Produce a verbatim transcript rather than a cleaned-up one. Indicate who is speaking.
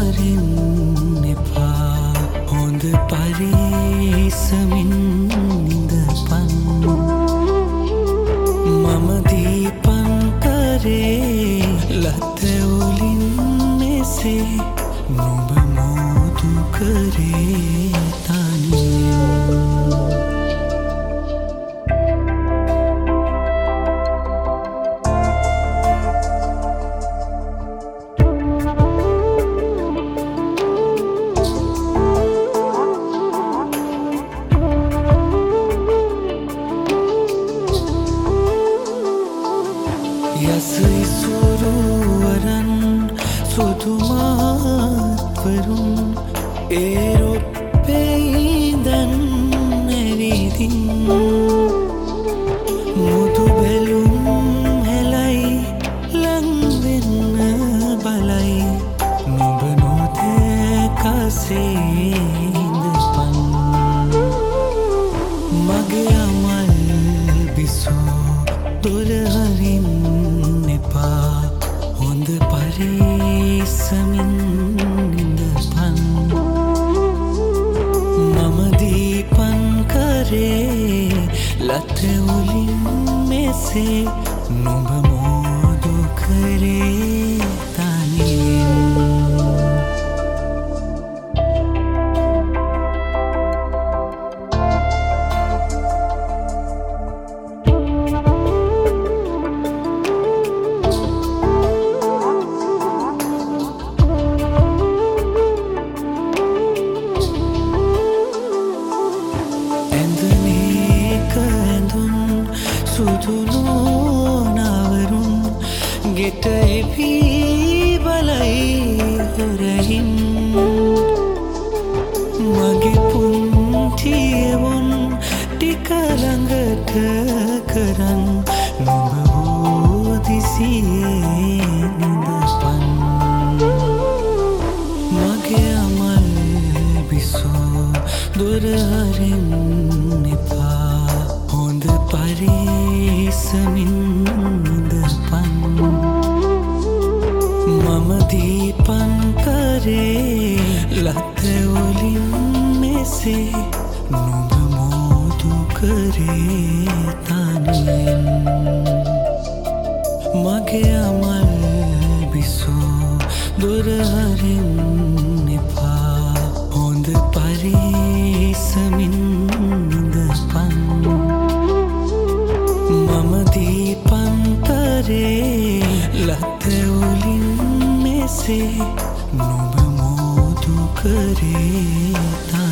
Speaker 1: හරින්න එපා හොඳ පරිස්සමින් ඉඳපන් මම දීපන් කරේ ලත වලින් මෙසේ නුඹ මෝදු කරේ තනියෙන් යස ඉසුරු වරන් සුදුමාත් වරුන් ඒරොප්පේ ඉඳන් ඇවිදින් මුදු බැලුම් හෙලයි ලං වෙන්න බලයි නුඹ නොදැකසේ ඉඳපන් මගේ අමල් බිසෝ දොර හරින්න එපා හොඳ පරිස්සමින් ඉඳපන් මම දීපන් කරේ ලත වලින් මෙසේ නුඹ මෝදු කරේ තනියෙන් සුදුනෝනවරුන් ගෙට එපී බලයි හොරහින් මගේ පුන්ටියවුන් ටික ළඟට කරන් නුඹ හෝදිසියේ නිඳපන් මගේ අමල් බිසෝ දොර හරින්න එපා හොඳ පරිස්සමින් ඉඳපන් මම දීපන් කරේ ලත වලින් මෙසේ නුඹ මෝදු කරේ තනියෙන් මගේ අමල් බිසෝ දොර හරින්න එපා හොඳ පරිස්සමින් ඉඳපන් මම දීපන් කරේ ලත වලින් මෙසේ නුඹ මෝදු කරේ